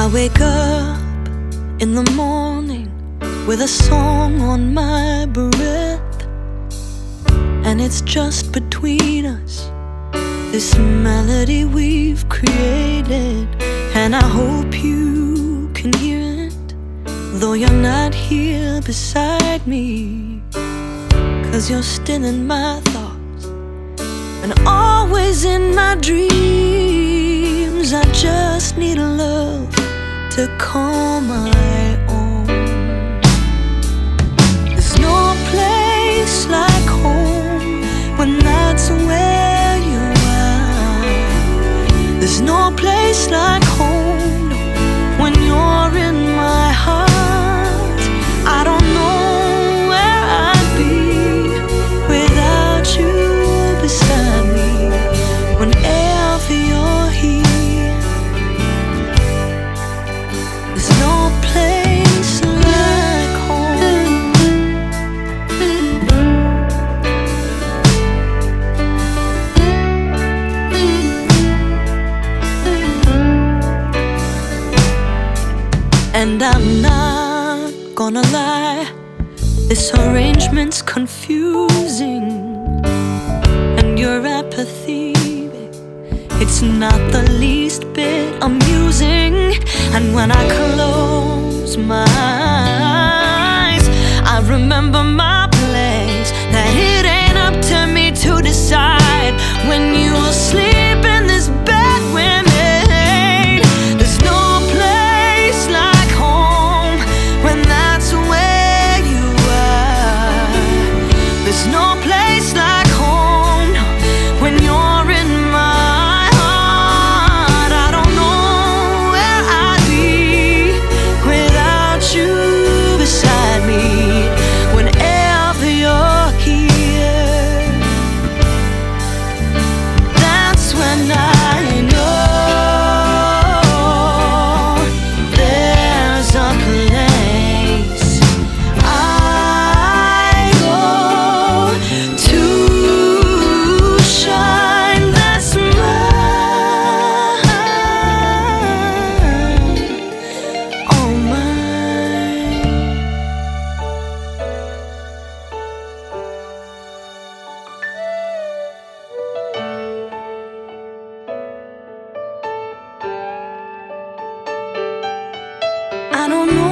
wake up in the morning with a song on my breath, and it's just between us, this melody we've created. And I hope you can hear it, though you're not here beside me, 'cause you're still in my thoughts and always in my dreams. I just need a love to call my own. There's no place like home when that's where you are. There's no place like home when you're in my heart. I don't know where I'd be without you beside me whenever you're here. There's no place like home. And I'm not gonna lie, this arrangement's confusing, and your apathy, it's not the least bit amusing. And when I close my eyes, I remember my place, that it ain't up to me to decide when you sleep in this bed with me. There's no place like home when that's where you are. There's no place like home when you're in my heart. I don't know where I'd be without you beside me whenever you're here. That's when I know there's a place I go to shine. That's mine, oh mine. I don't know